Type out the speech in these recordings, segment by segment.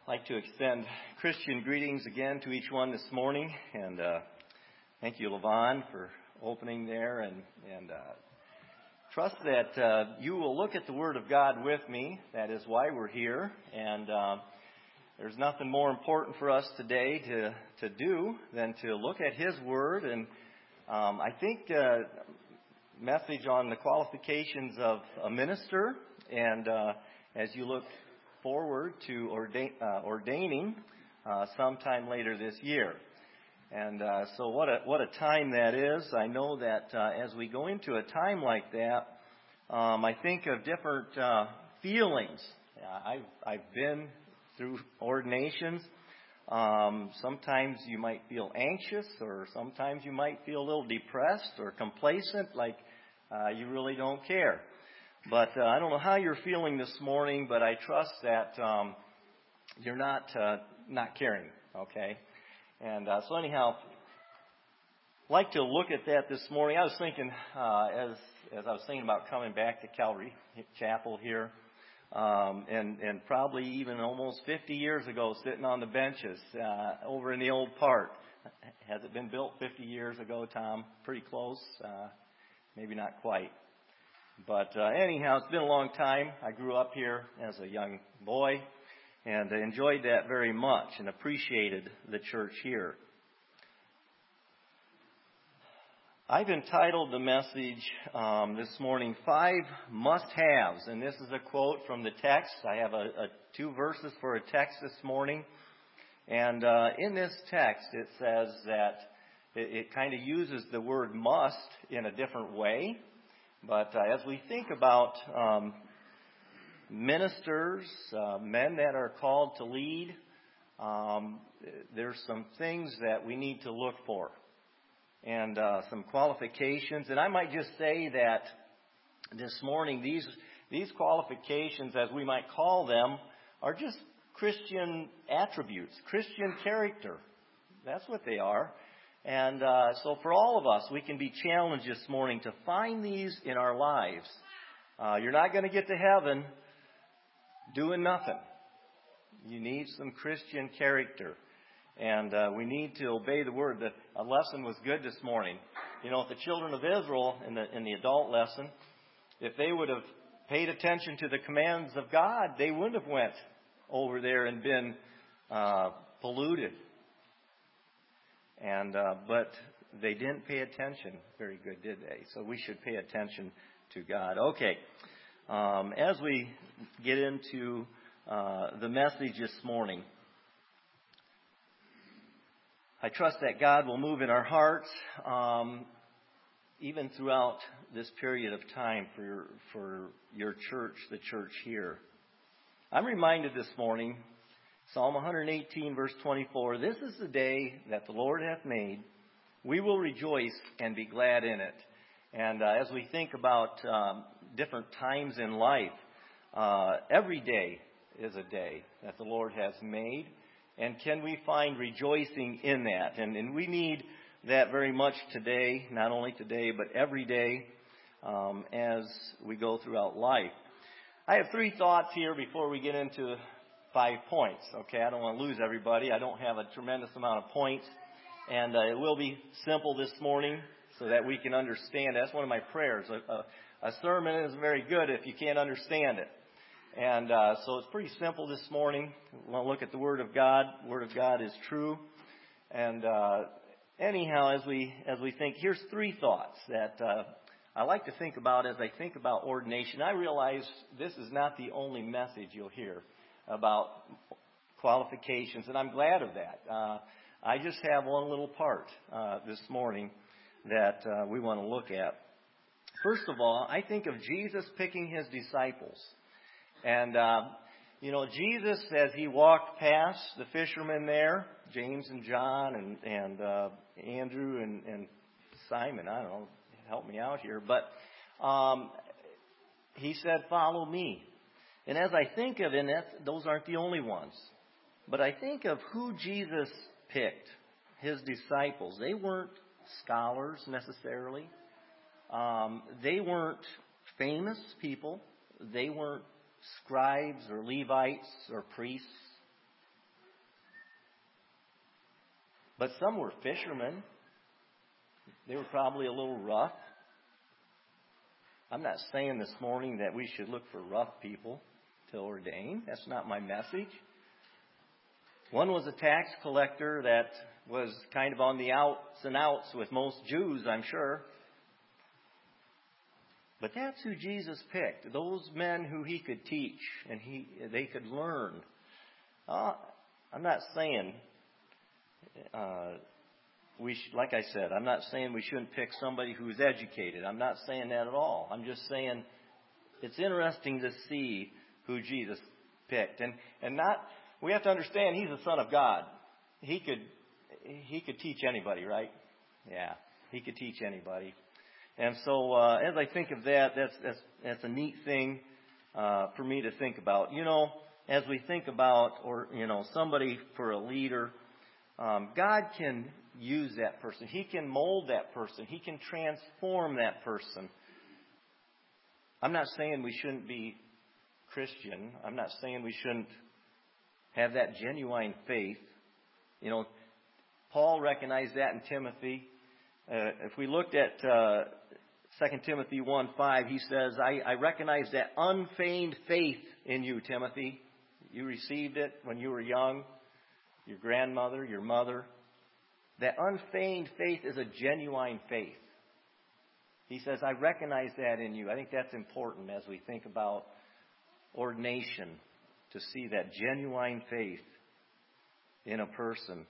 I'd like to extend Christian greetings again to each one this morning, and thank you, Levon, for opening there, and trust that you will look at the Word of God with me. That is why we're here, and there's nothing more important for us today to do than to look at His Word, and I think message on the qualifications of a minister, and as you look forward to ordaining sometime later this year. And so what a time that is. I know that as we go into a time like that, I think of different feelings. I've been through ordinations. Sometimes you might feel anxious, or sometimes you might feel a little depressed or complacent, like you really don't care. But I don't know how you're feeling this morning, but I trust that you're not caring, okay? And so anyhow, I'd like to look at that this morning. I was thinking, as I was thinking about coming back to Calvary Chapel here, and probably even almost 50 years ago, sitting on the benches over in the old park. Has it been built 50 years ago, Tom? Pretty close. Maybe not quite. But anyhow, it's been a long time. I grew up here as a young boy and enjoyed that very much and appreciated the church here. I've entitled the message this morning, 5 Must-Haves. And this is a quote from the text. I have 2 verses for a text this morning. And in this text, it says that it kind of uses the word must in a different way. But as we think about ministers, men that are called to lead, there's some things that we need to look for, and some qualifications. And I might just say that this morning, these qualifications, as we might call them, are just Christian attributes, Christian character. That's what they are. And so for all of us, we can be challenged this morning to find these in our lives. You're not going to get to heaven doing nothing. You need some Christian character. And we need to obey the Word. A lesson was good this morning. You know, if the children of Israel in the adult lesson, if they would have paid attention to the commands of God, they wouldn't have went over there and been polluted. And but they didn't pay attention very good, did they? So we should pay attention to God. Okay, as we get into the message this morning, I trust that God will move in our hearts, even throughout this period of time for your church, the church here. I'm reminded this morning, Psalm 118, verse 24, "This is the day that the Lord hath made. We will rejoice and be glad in it." And as we think about different times in life, every day is a day that the Lord has made. And can we find rejoicing in that? And we need that very much today, not only today, but every day as we go throughout life. I have 3 thoughts here before we get into 5 points. Okay, I don't want to lose everybody. I don't have a tremendous amount of points. And it will be simple this morning so that we can understand. That's one of my prayers. A sermon isn't very good if you can't understand it. And so it's pretty simple this morning. We want to look at the Word of God. The Word of God is true. And anyhow, as we think, here's 3 thoughts that I like to think about as I think about ordination. I realize this is not the only message you'll hear about qualifications, and I'm glad of that. I just have one little part this morning that we want to look at. First of all, I think of Jesus picking His disciples. And, Jesus, as He walked past the fishermen there, James and John and Andrew and Simon, I don't know, help me out here, but He said, "Follow me." And as I think of it, those aren't the only ones. But I think of who Jesus picked, His disciples. They weren't scholars necessarily. They weren't famous people. They weren't scribes or Levites or priests. But some were fishermen. They were probably a little rough. I'm not saying this morning that we should look for rough people to ordain. That's not my message. One was a tax collector that was kind of on the outs and outs with most Jews, I'm sure. But that's who Jesus picked. Those men who he could teach and they could learn. I'm not saying, like I said, I'm not saying we shouldn't pick somebody who's educated. I'm not saying that at all. I'm just saying it's interesting to see who Jesus picked. And we have to understand he's the Son of God. He could teach anybody, right? Yeah, he could teach anybody. And so as I think of that, that's a neat thing for me to think about. As we think about, somebody for a leader, God can use that person. He can mold that person. He can transform that person. I'm not saying we shouldn't be Christian. I'm not saying we shouldn't have that genuine faith. Paul recognized that in Timothy. If we looked at 2 Timothy 1:5, he says, I recognize that unfeigned faith in you, Timothy. You received it when you were young, your grandmother, your mother. That unfeigned faith is a genuine faith. He says, I recognize that in you. I think that's important as we think about ordination, to see that genuine faith in a person.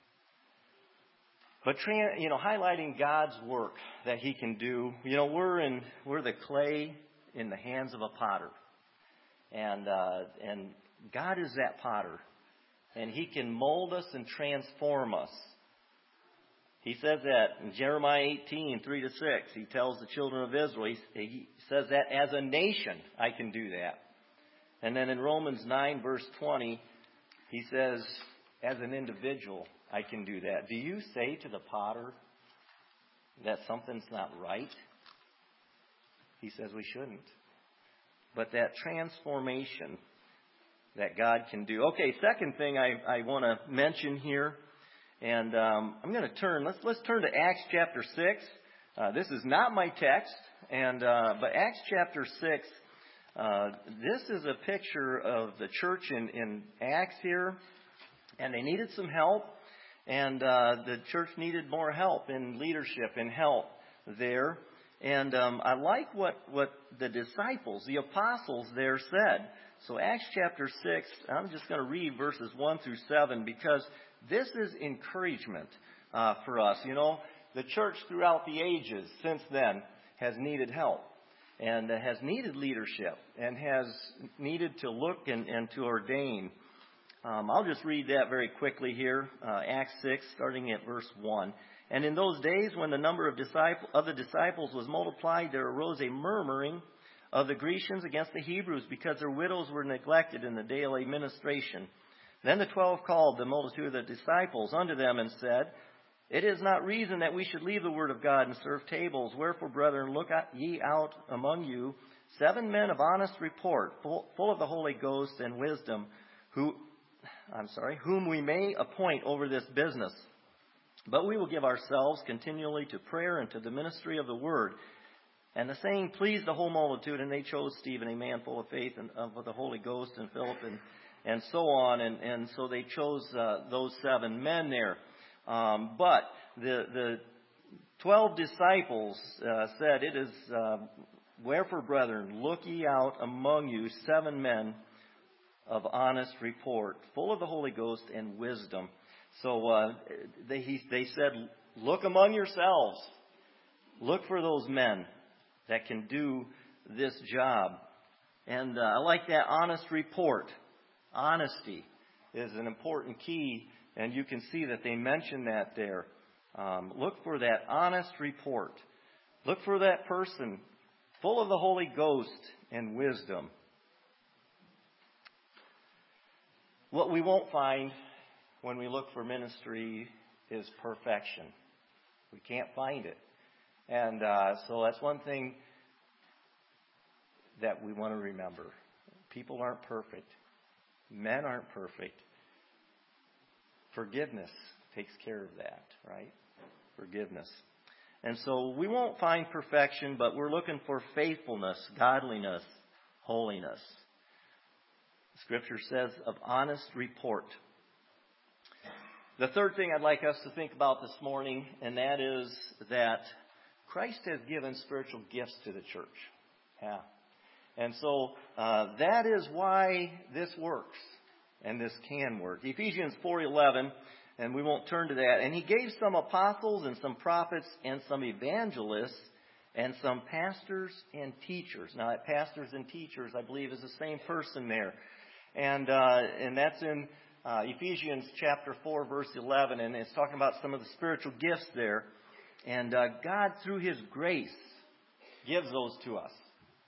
But highlighting God's work that he can do. We're the clay in the hands of a potter. And God is that potter. And he can mold us and transform us. He says that in Jeremiah 18:3-6. He tells the children of Israel, he says that as a nation I can do that. And then in Romans 9 verse 20, he says, as an individual, I can do that. Do you say to the potter that something's not right? He says we shouldn't. But that transformation that God can do. Okay, second thing I want to mention here, and I'm going to turn. Let's turn to Acts chapter 6. This is not my text, but Acts chapter 6. This is a picture of the church in Acts here, and they needed some help, and the church needed more help in leadership and help there. And I like what the disciples, the apostles there said. So Acts chapter 6, I'm just going to read verses 1-7 because this is encouragement for us. The church throughout the ages since then has needed help and has needed leadership and has needed to look and to ordain. I'll just read that very quickly here. Acts 6, starting at verse 1. And in those days when the number of the disciples was multiplied, there arose a murmuring of the Grecians against the Hebrews because their widows were neglected in the daily ministration. Then the 12 called the multitude of the disciples unto them and said, It is not reason that we should leave the word of God and serve tables. Wherefore, brethren, look ye out among you 7 men of honest report, full of the Holy Ghost and wisdom, whom we may appoint over this business. But we will give ourselves continually to prayer and to the ministry of the word. And the saying pleased the whole multitude, and they chose Stephen, a man full of faith and of the Holy Ghost, and Philip, and so on. And so they chose those 7 men there. But the 12 disciples said, It is, wherefore, brethren, look ye out among you 7 men of honest report, full of the Holy Ghost and wisdom. So they said, look among yourselves. Look for those men that can do this job. And I like that honest report. Honesty is an important key, and you can see that they mention that there. Look for that honest report. Look for that person full of the Holy Ghost and wisdom. What we won't find when we look for ministry is perfection. We can't find it. And so that's one thing that we want to remember. People aren't perfect. Men aren't perfect. Forgiveness takes care of that, right? Forgiveness. And so we won't find perfection, but we're looking for faithfulness, godliness, holiness. Scripture says of honest report. The third thing I'd like us to think about this morning, and that is that Christ has given spiritual gifts to the church. Yeah. And so that is why this works, and this can work. Ephesians 4:11, and we won't turn to that. And he gave some apostles and some prophets and some evangelists and some pastors and teachers. Now, that pastors and teachers, I believe, is the same person there. And that's in Ephesians chapter 4, verse 11. And it's talking about some of the spiritual gifts there. And God, through His grace, gives those to us.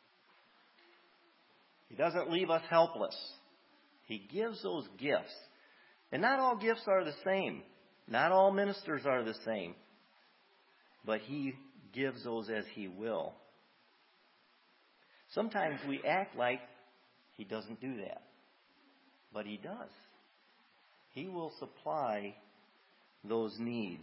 He doesn't leave us helpless. He gives those gifts. And not all gifts are the same. Not all ministers are the same. But He gives those as He will. Sometimes we act like He doesn't do that. But He does. He will supply those needs.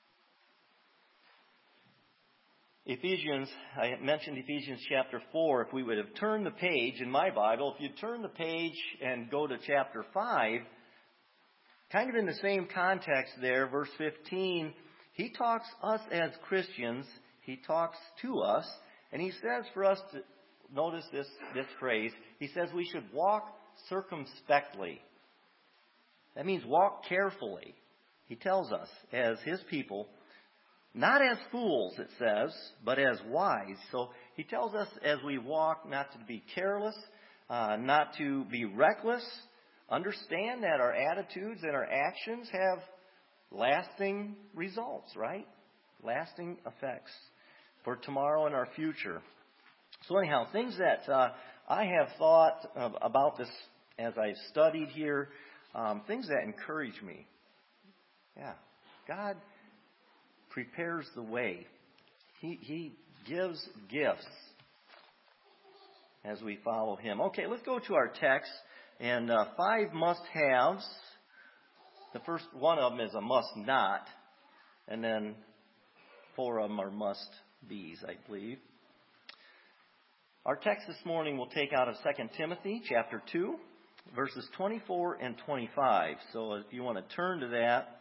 Ephesians, I mentioned Ephesians chapter 4. If we would have turned the page in my Bible, if you turn the page and go to chapter 5, kind of in the same context there, verse 15, he talks us as Christians, he talks to us, and he says for us to, notice this phrase, he says we should walk circumspectly. That means walk carefully. He tells us as his people, not as fools, it says, but as wise. So he tells us as we walk not to be careless, not to be reckless. Understand that our attitudes and our actions have lasting results, right? Lasting effects for tomorrow and our future. So anyhow, things that I have thought about this as I've studied here, things that encourage me. Yeah, God prepares the way. He gives gifts as we follow Him. Okay, let's go to our text. And 5 must-haves. The first one of them is a must-not. And then 4 of them are must-be's, I believe. Our text this morning will take out of 2 Timothy chapter 2, verses 24 and 25. So if you want to turn to that,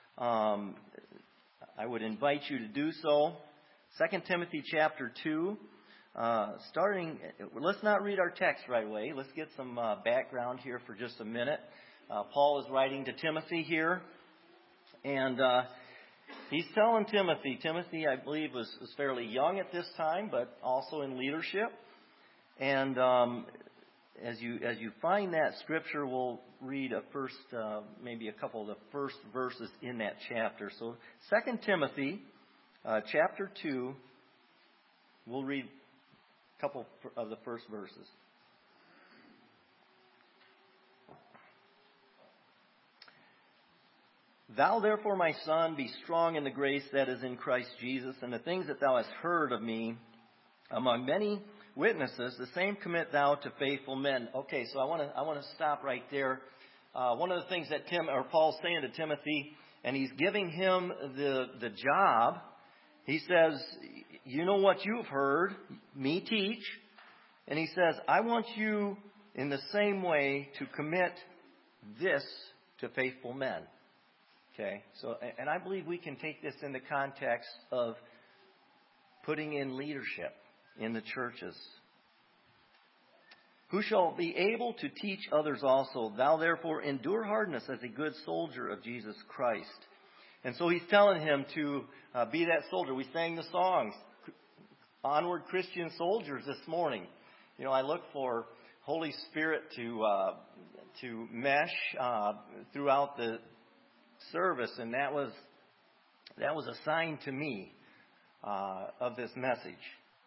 I would invite you to do so. 2 Timothy chapter 2, let's not read our text right away. Let's get some background here for just a minute. Paul is writing to Timothy here, and he's telling Timothy, I believe, was fairly young at this time, but also in leadership. And as you find that scripture, we'll read maybe a couple of the first verses in that chapter. So 2 Timothy chapter 2, we'll read a couple of the first verses. Thou therefore, my son, be strong in the grace that is in Christ Jesus, and the things that thou hast heard of me among many witnesses, the same commit thou to faithful men. Okay, so I want to stop right there. One of the things that Paul's saying to Timothy, and he's giving him the job. He says, you know what you've heard me teach, and he says, I want you in the same way to commit this to faithful men. Okay, so and I believe we can take this in the context of putting in leadership in the churches. Who shall be able to teach others also. Thou therefore endure hardness as a good soldier of Jesus Christ. And so he's telling him to be that soldier. We sang the songs, Onward Christian Soldiers, this morning. You know, I look for Holy Spirit to mesh throughout the service, and that was a sign to me of this message.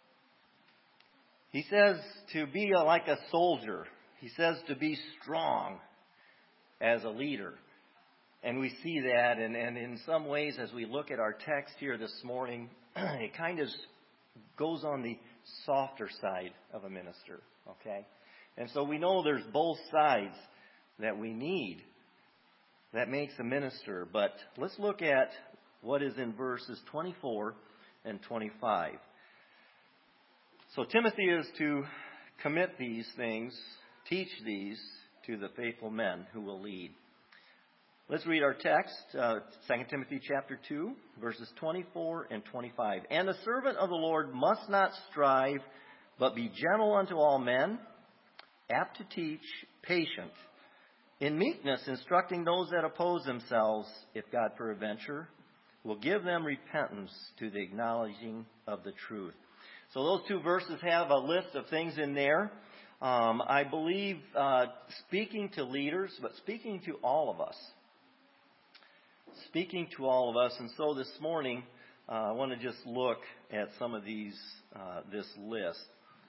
He says to be like a soldier. He says to be strong as a leader. And we see that, and in some ways, as we look at our text here this morning, it kind of goes on the softer side of a minister, okay? And so we know there's both sides that we need. that makes a minister. But let's look at what is in verses 24 and 25. So Timothy is to commit these things, teach these to the faithful men who will lead. Let's read our text, 2 Timothy chapter 2, verses 24 and 25. And the servant of the Lord must not strive, but be gentle unto all men, apt to teach, patient, in meekness instructing those that oppose themselves, if God peradventure will give them repentance to the acknowledging of the truth. So those two verses have a list of things in there. I believe speaking to leaders, but speaking to all of us. Speaking to all of us. And so this morning, I want to just look at some of these, this list.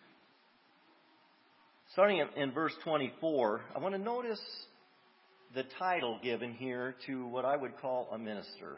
Starting in verse 24, I want to notice the title given here to what I would call a minister.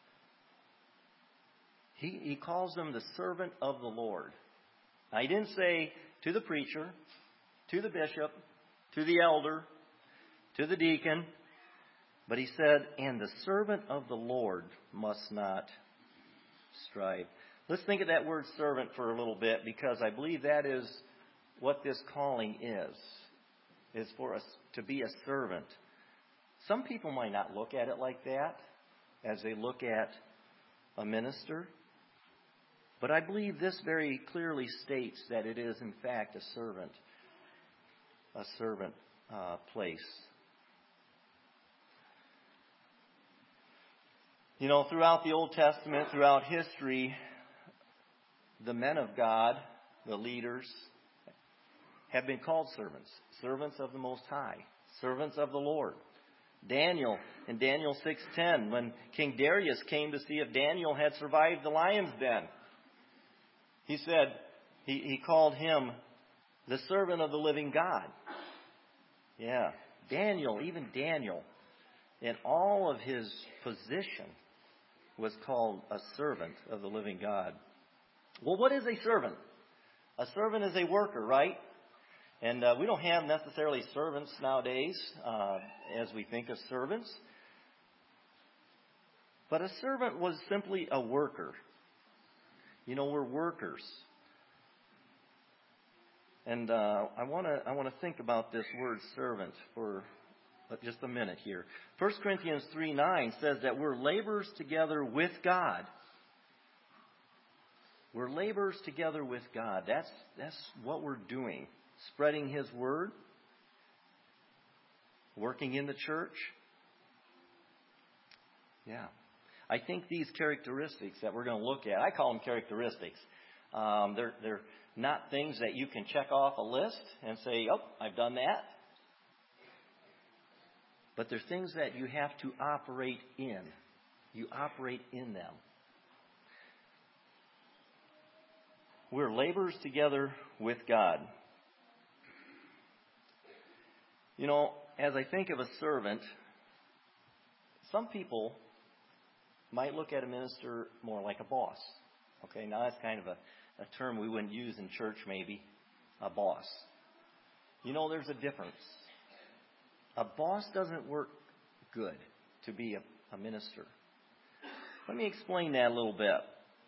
He calls them the servant of the Lord. Now, he didn't say to the preacher, to the bishop, to the elder, to the deacon, but he said, and the servant of the Lord must not strive. Let's think of that word servant for a little bit, because I believe that is what this calling is for us to be a servant. Some people might not look at it like that as they look at a minister. But I believe this very clearly states that it is, in fact, a servant place. You know, throughout the Old Testament, throughout history, the men of God, the leaders, have been called servants. Servants of the Most High. Servants of the Lord. Daniel, in Daniel 6:10, when King Darius came to see if Daniel had survived the lion's den, he said, he called him the servant of the living God. Yeah, Daniel, even Daniel, in all of his position, was called a servant of the living God. Well, what is a servant? A servant is a worker, right? And we don't have necessarily servants nowadays as we think of servants. But a servant was simply a worker. You know, we're workers. And I want to think about this word servant for just a minute here. 1 Corinthians 3:9 says that we're laborers together with God. We're laborers together with God. That's what we're doing. Spreading His Word. Working in the church. Yeah. I think these characteristics that we're going to look at, I call them characteristics. They're not things that you can check off a list and say, oh, I've done that. But they're things that you have to operate in. You operate in them. We're laborers together with God. You know, as I think of a servant, some people might look at a minister more like a boss. Okay, now that's kind of a term we wouldn't use in church maybe, a boss. You know, there's a difference. A boss doesn't work good to be a minister. Let me explain that a little bit.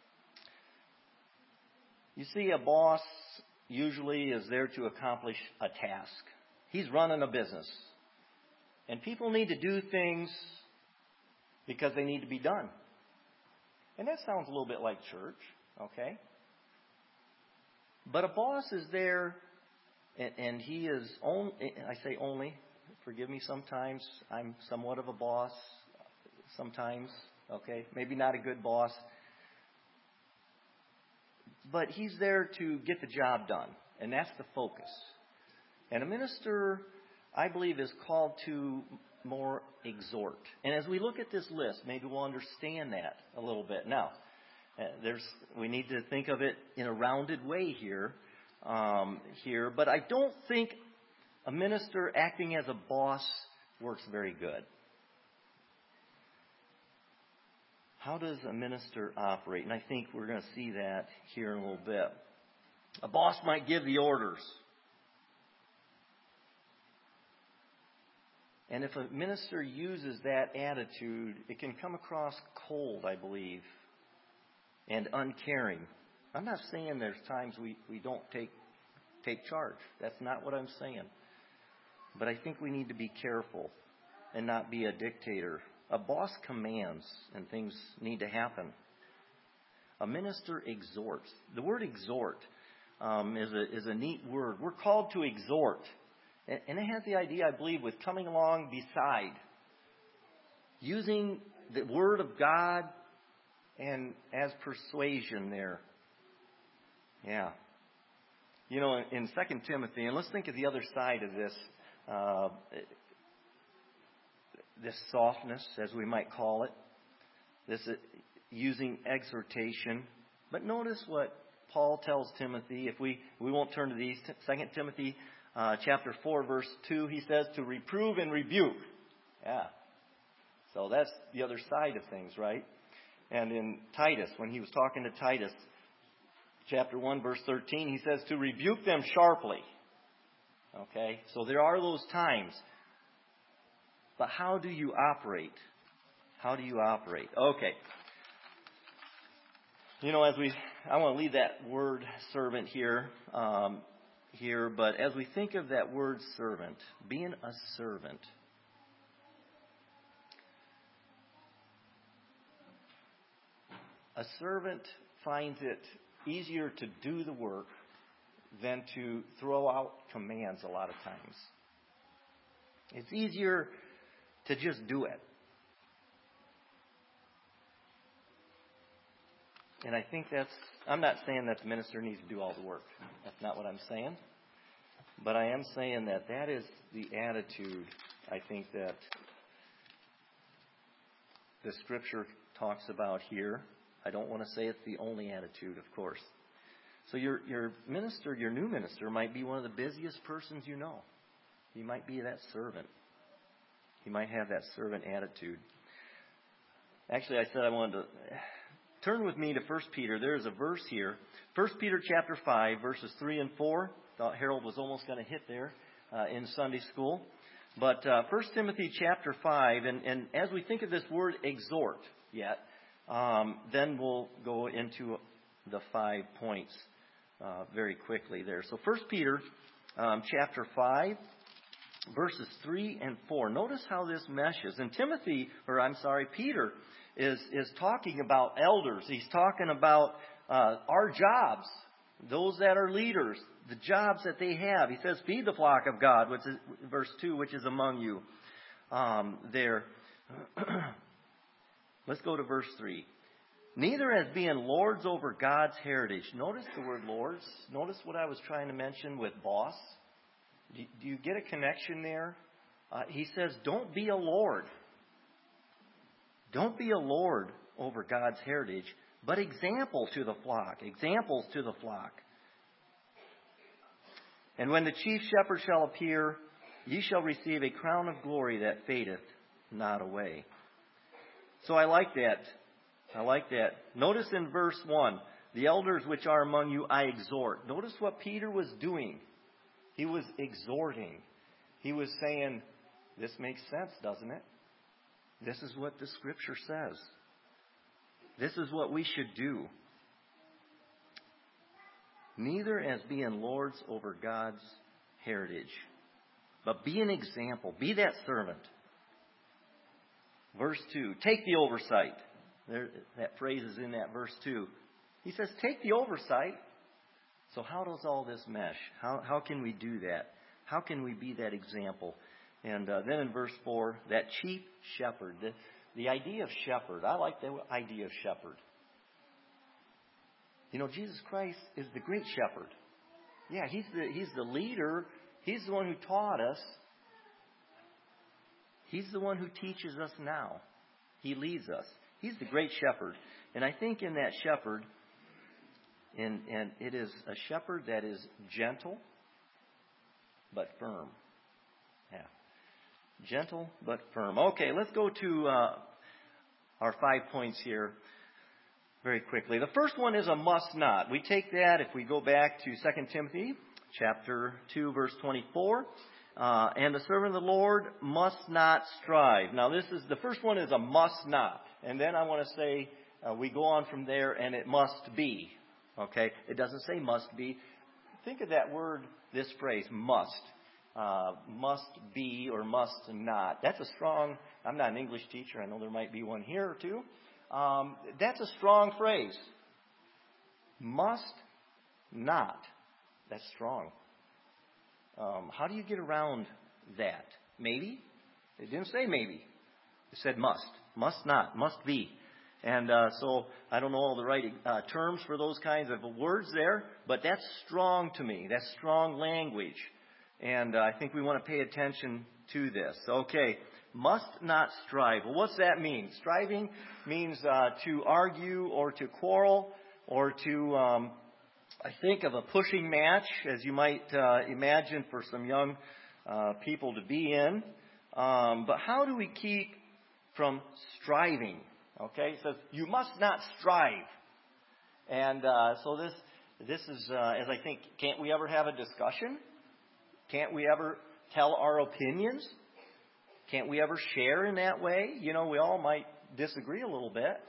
You see, a boss usually is there to accomplish a task. He's running a business. And people need to do things because they need to be done. And that sounds a little bit like church, okay? But a boss is there, and he is only, I say only, forgive me sometimes, I'm somewhat of a boss sometimes, okay? Maybe not a good boss. But he's there to get the job done, and that's the focus. And a minister, I believe, is called to more exhort. And as we look at this list, maybe we'll understand that a little bit. Now, we need to think of it in a rounded way here. But I don't think a minister acting as a boss works very good. How does a minister operate? And I think we're going to see that here in a little bit. A boss might give the orders. And if a minister uses that attitude, it can come across cold, I believe, and uncaring. I'm not saying there's times we don't take charge. That's not what I'm saying. But I think we need to be careful and not be a dictator. A boss commands, and things need to happen. A minister exhorts. The word exhort is a neat word. We're called to exhort. And it has the idea, I believe, with coming along beside. Using the Word of God and as persuasion there. Yeah. You know, in 2 Timothy, and let's think of the other side of this softness, as we might call it. This using exhortation. But notice what Paul tells Timothy. If we won't turn to these. 2 Timothy chapter 4, verse 2, he says to reprove and rebuke. Yeah. So that's the other side of things, right? And in Titus, when he was talking to Titus, chapter 1, verse 13, he says to rebuke them sharply. Okay? So there are those times. But how do you operate? How do you operate? Okay. You know, I want to leave that word servant here, but as we think of that word servant, being a servant, a servant finds it easier to do the work than to throw out commands a lot of times. It's easier to just do it. And I think I'm not saying that the minister needs to do all the work. That's not what I'm saying. But I am saying that is the attitude, I think, that the Scripture talks about here. I don't want to say it's the only attitude, of course. So your minister, your new minister, might be one of the busiest persons you know. He might be that servant. He might have that servant attitude. Actually, I said I wanted to turn with me to 1 Peter. There's a verse here. 1 Peter chapter 5, verses 3 and 4. Thought Harold was almost going to hit there in Sunday school. But 1 Timothy chapter 5, and as we think of this word exhort yet, then we'll go into the 5 points very quickly there. So 1 Peter chapter 5, verses 3 and 4. Notice how this meshes. And Peter is talking about elders. He's talking about our jobs, those that are leaders, the jobs that they have. He says, feed the flock of God, which is verse 2, which is among you. There. Let's go to verse 3. Neither as being lords over God's heritage. Notice the word lords. Notice what I was trying to mention with boss. Do you get a connection there? He says, don't be a lord. Don't be a lord over God's heritage, but example to the flock. Examples to the flock. And when the chief shepherd shall appear, ye shall receive a crown of glory that fadeth not away. So I like that. Notice in verse 1, the elders which are among you I exhort. Notice what Peter was doing. He was exhorting. He was saying, this makes sense, doesn't it? This is what the Scripture says. This is what we should do. Neither as being lords over God's heritage, but be an example. Be that servant. Verse 2, take the oversight. That phrase is in that verse 2. He says, take the oversight. So how does all this mesh? How can we do that? How can we be that example? And then in verse 4, that chief shepherd. The idea of shepherd. I like the idea of shepherd. You know, Jesus Christ is the great shepherd. Yeah, he's the leader. He's the one who taught us. He's the one who teaches us now. He leads us. He's the great shepherd. And I think in that shepherd, and it is a shepherd that is gentle but firm. Yeah. Gentle but firm. Okay, let's go to our 5 points here very quickly. The first one is a must not. We take that if we go back to 2 Timothy chapter 2, verse 24. And the servant of the Lord must not strive. Now, the first one is a must not. And then I want to say, we go on from there, and it must be. Okay? It doesn't say must be. Think of that word, this phrase, must. Must be or must not. That's a strong, I'm not an English teacher. I know there might be one here or two. That's a strong phrase. Must not. That's strong. How do you get around that? Maybe? It didn't say maybe. It said must. Must not. Must be. And so I don't know all the right terms for those kinds of words there, but that's strong to me. That's strong language. And I think we want to pay attention to this. Okay. Must not strive. Well, what's that mean? Striving means to argue or to quarrel or to... I think of a pushing match, as you might imagine for some young people to be in. But how do we keep from striving? Okay, it says you must not strive. And so this is, as I think, can't we ever have a discussion? Can't we ever tell our opinions? Can't we ever share in that way? You know, we all might disagree a little bit.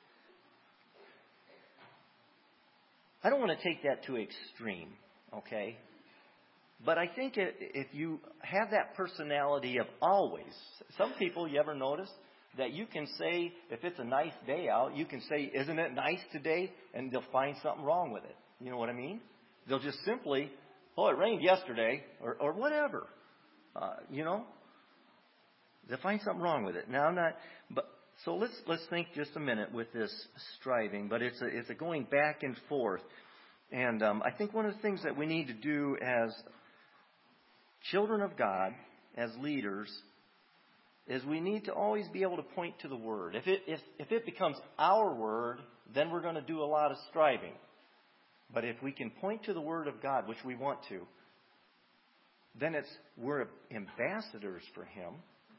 I don't want to take that to extreme, okay? But I think if you have that personality of always, some people, you ever notice that you can say, if it's a nice day out, you can say, isn't it nice today? And they'll find something wrong with it. You know what I mean? They'll just simply, oh, it rained yesterday, or whatever. You know? They'll find something wrong with it. Now, I'm not, but so let's think just a minute with this striving, but it's a going back and forth. And I think one of the things that we need to do as children of God, as leaders, is we need to always be able to point to the Word. If it becomes our word, then we're going to do a lot of striving. But if we can point to the Word of God, which we want to, then we're ambassadors for Him.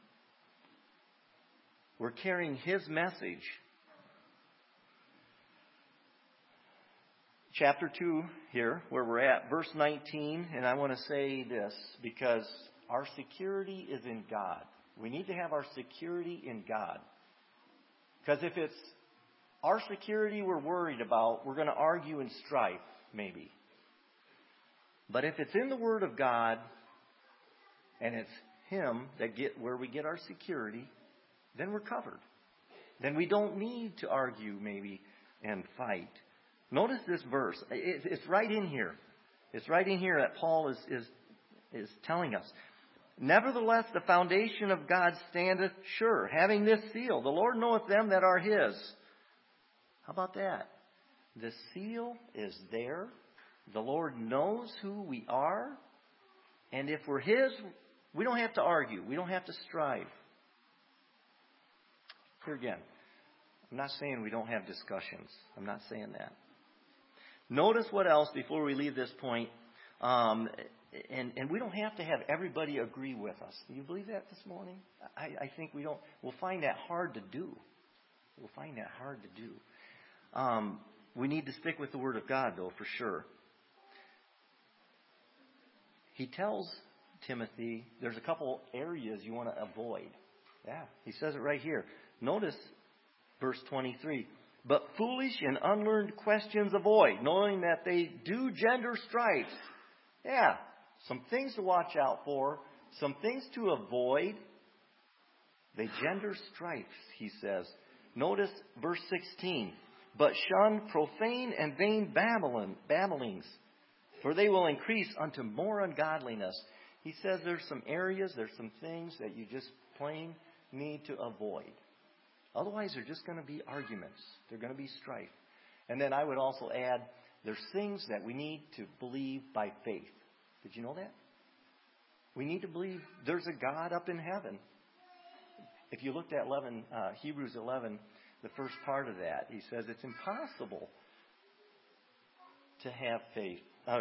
We're carrying His message. Chapter 2 here, where we're at, verse 19, and I want to say this, because our security is in God. We need to have our security in God. Because if it's our security we're worried about, we're going to argue and strife, maybe. But if it's in the Word of God, and it's Him where we get our security, then we're covered. Then we don't need to argue, maybe, and fight. Notice this verse. It's right in here. It's right in here that Paul is telling us. Nevertheless, the foundation of God standeth sure, having this seal. The Lord knoweth them that are His. How about that? The seal is there. The Lord knows who we are. And if we're His, we don't have to argue. We don't have to strive. Here again, I'm not saying we don't have discussions. I'm not saying that. Notice what else before we leave this point. And we don't have to have everybody agree with us. Do you believe that this morning? I think we don't. We'll find that hard to do. We'll find that hard to do. We need to stick with the Word of God, though, for sure. He tells Timothy there's a couple areas you want to avoid. Yeah, he says it right here. Notice verse 23. But foolish and unlearned questions avoid, knowing that they do gender strifes. Yeah, some things to watch out for, some things to avoid. They gender strifes, he says. Notice verse 16. But shun profane and vain babblings, for they will increase unto more ungodliness. He says there's some areas, there's some things that you just plain need to avoid. Otherwise, they're just going to be arguments. They're going to be strife. And then I would also add, there's things that we need to believe by faith. Did you know that? We need to believe there's a God up in heaven. If you looked at Hebrews 11, the first part of that, he says it's impossible to have faith.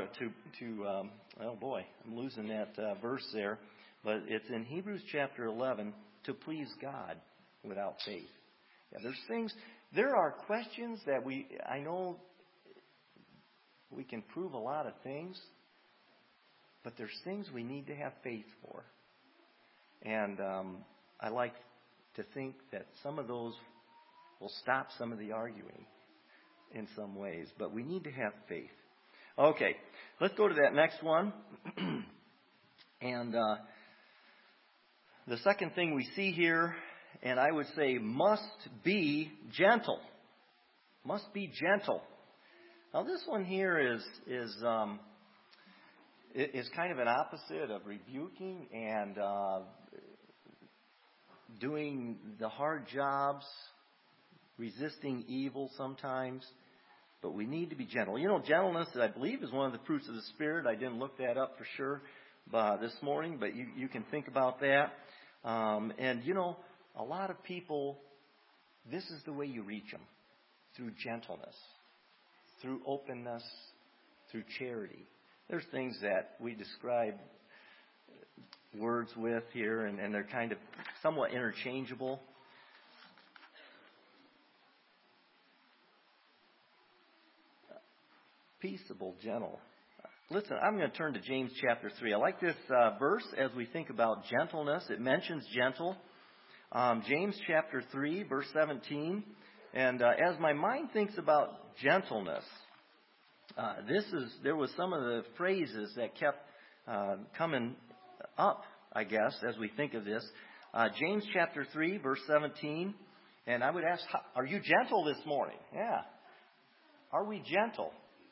Oh boy, I'm losing that verse there. But it's in Hebrews chapter 11, to please God without faith. Yeah, there are questions that I know we can prove a lot of things, But there's things we need to have faith for. And I like to think that some of those will stop some of the arguing in some ways. But we need to have faith. Okay, let's go to that next one. And the second thing we see here, and I would say must be gentle. Must be gentle. Now this one here is kind of an opposite of rebuking and doing the hard jobs, resisting evil sometimes. But we need to be gentle. You know, gentleness, I believe, is one of the fruits of the Spirit. I didn't look that up for sure this morning, but you can think about that. And, you know, a lot of people, this is the way you reach them, through gentleness, through openness, through charity. There's things that we describe words with here, and they're kind of somewhat interchangeable. Peaceable, gentle. Listen, I'm going to turn to James chapter 3. I like this verse as we think about gentleness. It mentions gentle. James chapter 3, verse 17. And as my mind thinks about gentleness, there was some of the phrases that kept coming up, I guess, as we think of this. James chapter 3, verse 17. And I would ask, are you gentle this morning? Yeah. Are we gentle?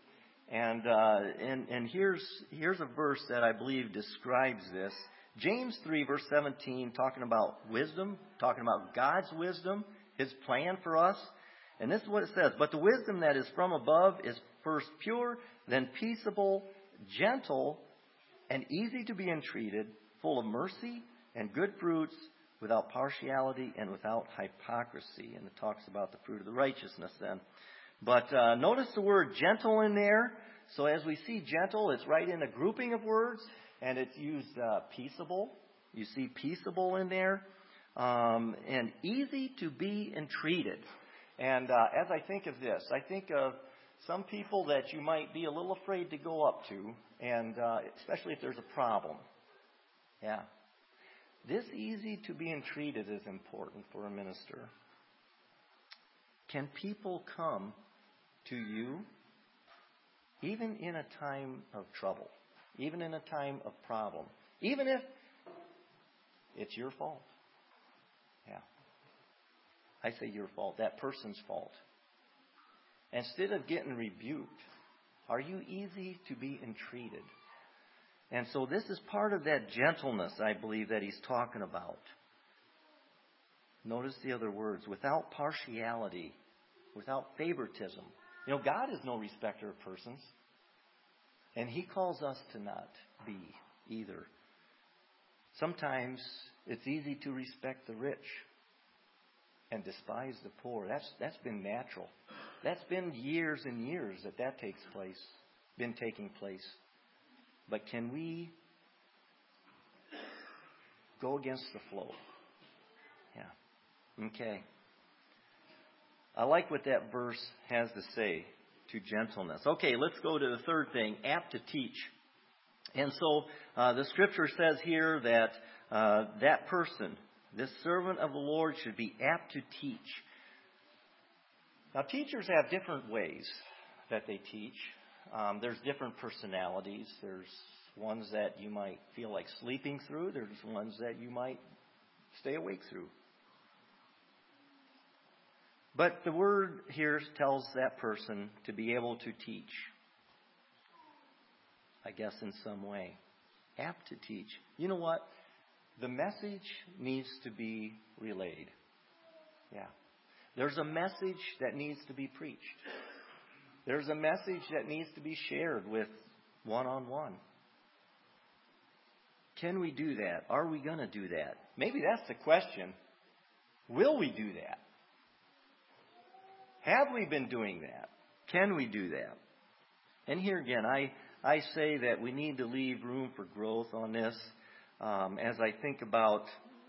And here's a verse that I believe describes this. James 3, verse 17, talking about wisdom, talking about God's wisdom, His plan for us. And this is what it says. But the wisdom that is from above is first pure, then peaceable, gentle, and easy to be entreated, full of mercy and good fruits, without partiality and without hypocrisy. And it talks about the fruit of the righteousness then. But notice the word gentle in there. So as we see gentle, it's right in a grouping of words, and it's used peaceable. You see peaceable in there. And easy to be entreated. And as I think of this, I think of some people that you might be a little afraid to go up to, and especially if there's a problem. Yeah. This easy to be entreated is important for a minister. Can people come to you even in a time of trouble, even in a time of problem, even if it's your fault? Yeah. I say your fault, that person's fault. Instead of getting rebuked, are you easy to be entreated? And so this is part of that gentleness, I believe, that he's talking about. Notice the other words, without partiality, without favoritism. You know, God is no respecter of persons. And He calls us to not be either. Sometimes it's easy to respect the rich and despise the poor. That's been natural. That's been years and years that takes place, been taking place. But can we go against the flow? Yeah. Okay. I like what that verse has to say to gentleness. Okay, let's go to the third thing, apt to teach. And so the Scripture says here that that person, this servant of the Lord, should be apt to teach. Now, teachers have different ways that they teach. There's different personalities. There's ones that you might feel like sleeping through. There's ones that you might stay awake through. But the word here tells that person to be able to teach, I guess in some way. Apt to teach. You know what? The message needs to be relayed. Yeah. There's a message that needs to be preached. There's a message that needs to be shared with one-on-one. Can we do that? Are we going to do that? Maybe that's the question. Will we do that? Have we been doing that? Can we do that? And here again, I say that we need to leave room for growth on this. As I think about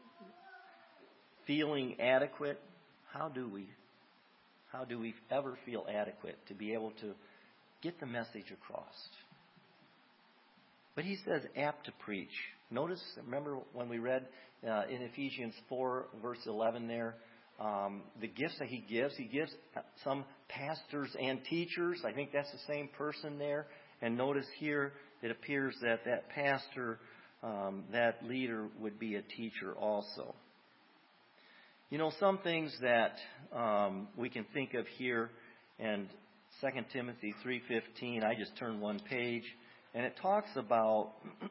feeling adequate, how do we ever feel adequate to be able to get the message across? But he says apt to preach. Remember when we read in Ephesians 4, verse 11 there, the gifts that he gives some pastors and teachers. I think that's the same person there. And notice here, it appears that pastor, that leader would be a teacher also. Some things that we can think of here, and 2 Timothy 3:15, I just turned one page, and it talks about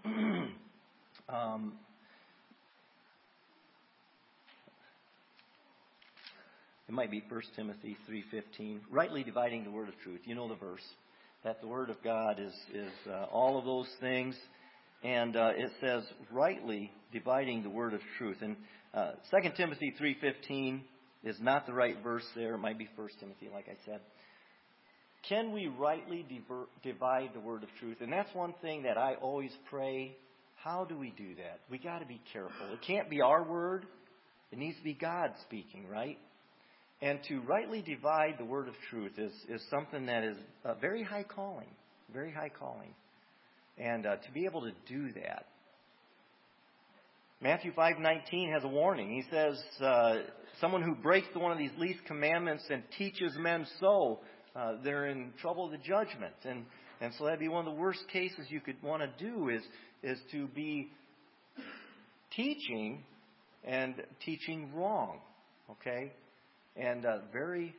it might be 1 Timothy 3:15, rightly dividing the word of truth. You know the verse, that the word of God is all of those things. And it says, rightly dividing the word of truth. And 2 Timothy 3:15 is not the right verse there. It might be 1 Timothy, like I said. Can we rightly divide the word of truth? And that's one thing that I always pray. How do we do that? We got to be careful. It can't be our word. It needs to be God speaking, right? And to rightly divide the word of truth is something that is a very high calling. Very high calling. And to be able to do that. Matthew 5:19 has a warning. He says, someone who breaks one of these least commandments and teaches men so, they're in trouble of the judgment. And so that'd be one of the worst cases you could want to do is to be teaching and teaching wrong. Okay? And a very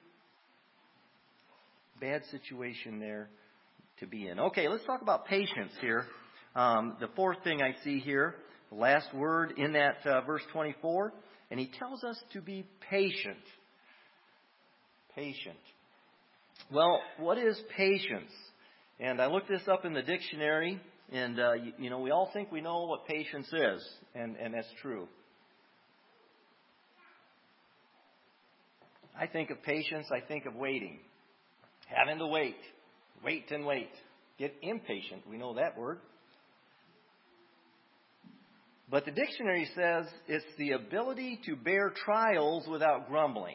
bad situation there to be in. Okay, let's talk about patience here. The fourth thing I see here, the last word in that verse 24, and he tells us to be patient. Patient. Well, what is patience? And I looked this up in the dictionary, and we all think we know what patience is, and that's true. I think of patience, I think of waiting. Having to wait. Wait and wait. Get impatient. We know that word. But the dictionary says it's the ability to bear trials without grumbling.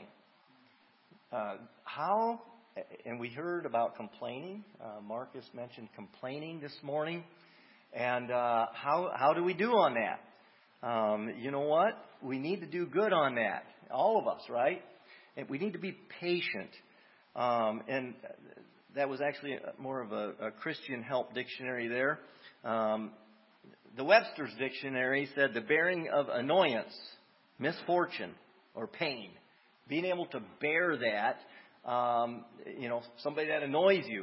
How? And we heard about complaining. Marcus mentioned complaining this morning. And how do we do on that? You know what? We need to do good on that. All of us, right? And we need to be patient. And that was actually more of a Christian help dictionary there. The Webster's dictionary said the bearing of annoyance, misfortune, or pain. Being able to bear that, somebody that annoys you.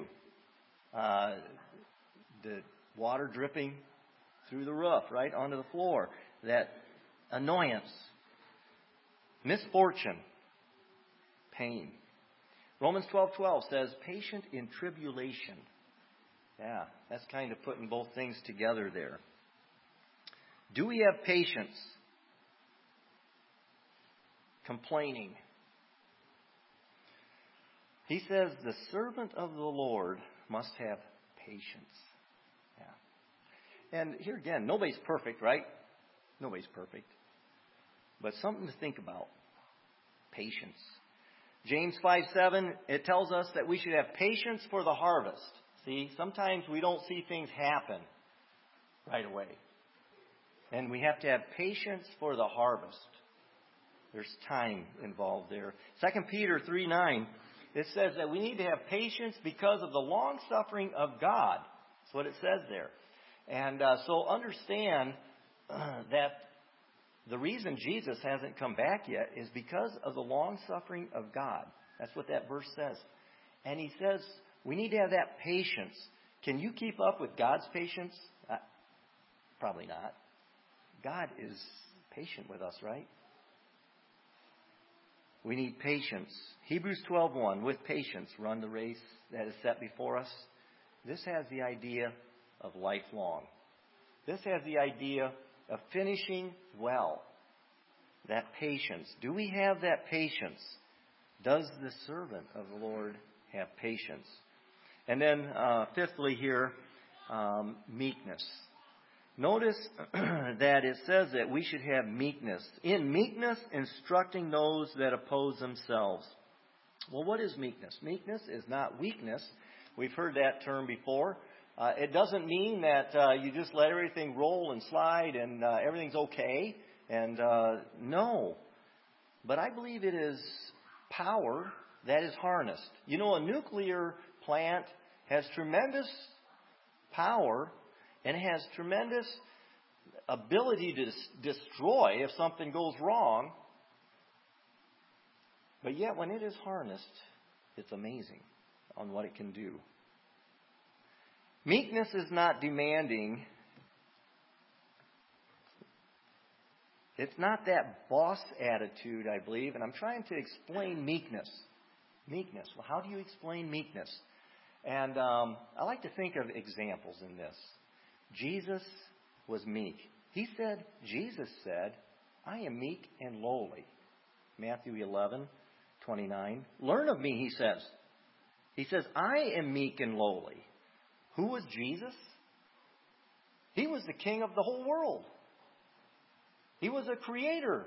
The water dripping through the roof, right, onto the floor. That annoyance, misfortune, pain. Romans 12:12 says, patient in tribulation. Yeah, that's kind of putting both things together there. Do we have patience? Complaining. He says the servant of the Lord must have patience. Yeah. And here again, nobody's perfect, right? Nobody's perfect. But something to think about. Patience. James 5:7, it tells us that we should have patience for the harvest. See, sometimes we don't see things happen right away. And we have to have patience for the harvest. There's time involved there. 2 Peter 3:9, it says that we need to have patience because of the long suffering of God. That's what it says there. And so understand that the reason Jesus hasn't come back yet is because of the long suffering of God. That's what that verse says. And he says we need to have that patience. Can you keep up with God's patience? Probably not. God is patient with us, right? We need patience. Hebrews 12:1, with patience, run the race that is set before us. This has the idea of lifelong. This has the idea of finishing well. That patience. Do we have that patience? Does the servant of the Lord have patience? And then fifthly here, meekness. Notice that it says that we should have meekness. In meekness, instructing those that oppose themselves. Well, what is meekness? Meekness is not weakness. We've heard that term before. It doesn't mean that you just let everything roll and slide and everything's okay. And no. But I believe it is power that is harnessed. You know, a nuclear plant has tremendous power and has tremendous ability to destroy if something goes wrong. But yet when it is harnessed, it's amazing on what it can do. Meekness is not demanding. It's not that boss attitude, I believe. And I'm trying to explain meekness. Meekness. Well, how do you explain meekness? And I like to think of examples in this. Jesus was meek. Jesus said, I am meek and lowly. Matthew 11:29. Learn of me, he says. He says, I am meek and lowly. Who was Jesus? He was the king of the whole world. He was a creator.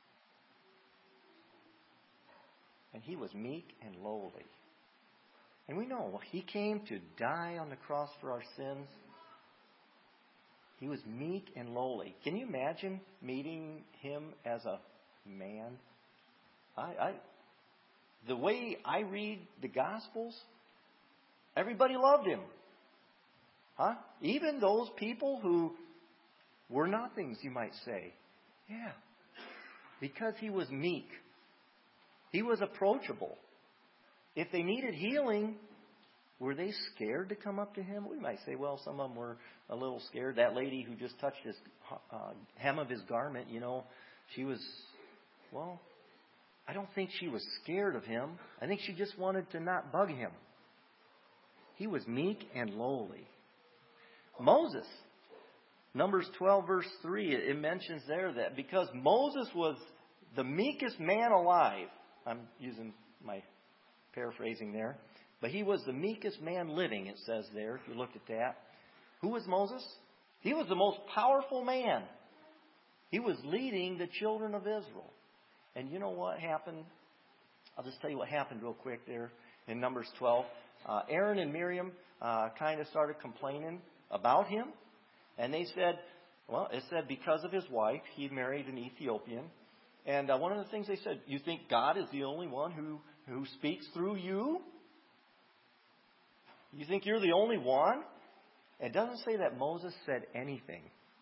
And he was meek and lowly. And we know he came to die on the cross for our sins. He was meek and lowly. Can you imagine meeting him as a man? The way I read the Gospels, everybody loved him. Huh? Even those people who were nothings, you might say. Yeah. Because he was meek. He was approachable. If they needed healing, were they scared to come up to him? We might say, well, some of them were a little scared. That lady who just touched his hem of his garment, she was, well, I don't think she was scared of him. I think she just wanted to not bug him. He was meek and lowly. Moses, Numbers 12, verse 3, it mentions there that because Moses was the meekest man alive, I'm using my paraphrasing there, but he was the meekest man living, it says there, if you look at that. Who was Moses? He was the most powerful man. He was leading the children of Israel. And you know what happened? I'll just tell you what happened real quick there in Numbers 12. Aaron and Miriam kind of started complaining about him. And they said, well, it said because of his wife, he married an Ethiopian. And one of the things they said, you think God is the only one who speaks through you? You think you're the only one? It doesn't say that Moses said anything.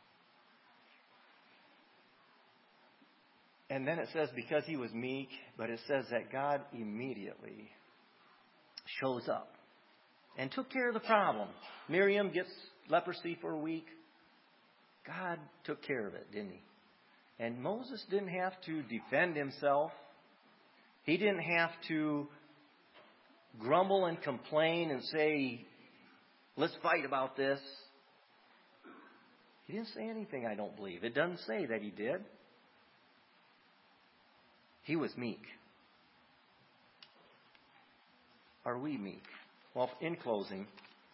And then it says because he was meek, but it says that God immediately shows up and took care of the problem. Miriam gets leprosy for a week. God took care of it, didn't he? And Moses didn't have to defend himself. He didn't have to grumble and complain and say, let's fight about this. He didn't say anything, I don't believe. It doesn't say that he did. He was meek. Are we meek? Well, in closing,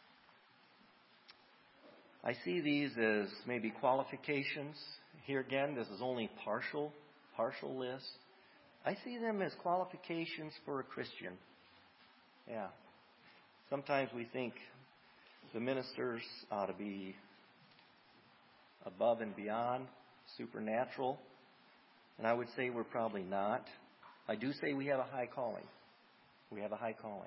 I see these as maybe qualifications. Here again, this is only partial list. I see them as qualifications for a Christian. Yeah. Sometimes we think the ministers ought to be above and beyond, supernatural. And I would say we're probably not. I do say we have a high calling. We have a high calling.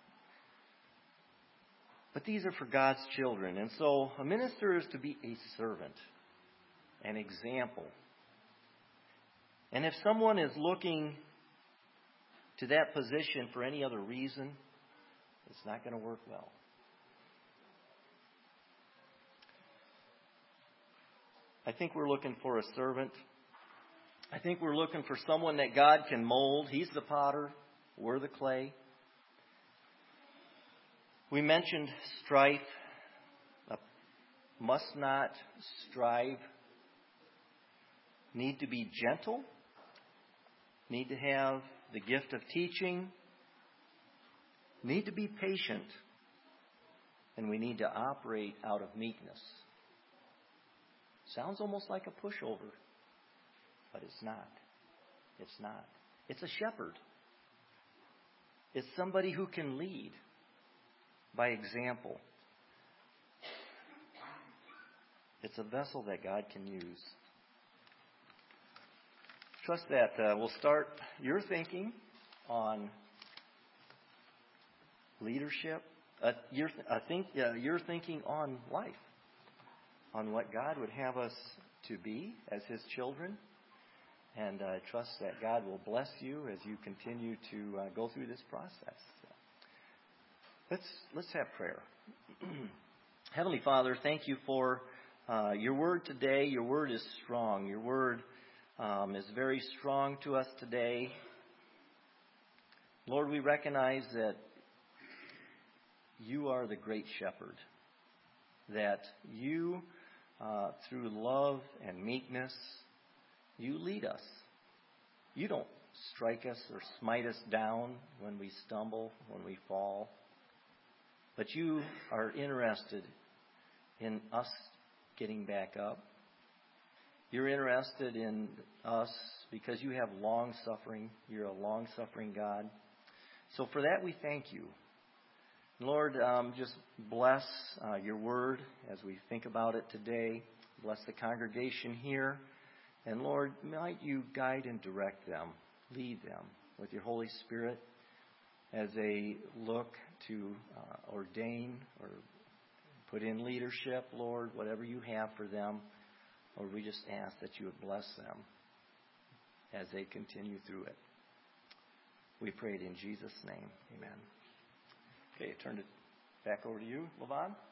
But these are for God's children. And so a minister is to be a servant, an example. And if someone is looking to that position for any other reason, it's not going to work well. I think we're looking for a servant. I think we're looking for someone that God can mold. He's the potter. We're the clay. We mentioned strife. Must not strive. Need to be gentle. Need to have the gift of teaching. Need to be patient. And we need to operate out of meekness. Sounds almost like a pushover. But it's not. It's not. It's a shepherd. It's somebody who can lead by example. It's a vessel that God can use. Trust that we'll start your thinking on leadership, your thinking on life, on what God would have us to be as His children. And I trust that God will bless you as you continue to go through this process. Let's have prayer. Heavenly Father, thank you for your word today. Your word is strong. Your word is very strong to us today. Lord, we recognize that you are the great shepherd, that you, through love and meekness, you lead us. You don't strike us or smite us down when we stumble, when we fall. But you are interested in us getting back up. You're interested in us because you have long suffering. You're a long-suffering God. So for that, we thank you. Lord, just bless your word as we think about it today. Bless the congregation here. And Lord, might you guide and direct them, lead them with your Holy Spirit as they look to ordain or put in leadership, Lord, whatever you have for them. Lord, we just ask that you would bless them as they continue through it. We pray it in Jesus' name. Amen. Okay, I turn it back over to you, Levon.